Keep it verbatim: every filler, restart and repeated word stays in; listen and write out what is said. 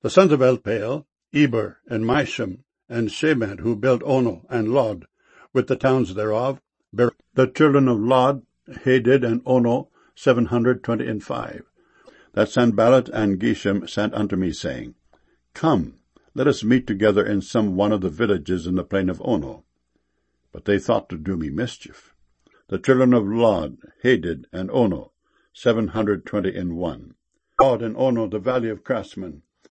The sons of Elpaal, Eber, and Misham, and Shemed, who built Ono and Lod, with the towns thereof. The children of Lod, Hadid, and Ono, seven hundred twenty and five. That Sanballat and Geshem sent unto me, saying, Come, let us meet together in some one of the villages in the plain of Ono. But they thought to do me mischief. The children of Lod, Hadid, and Ono, seven hundred twenty and one. Lod and Ono, the valley of craftsmen,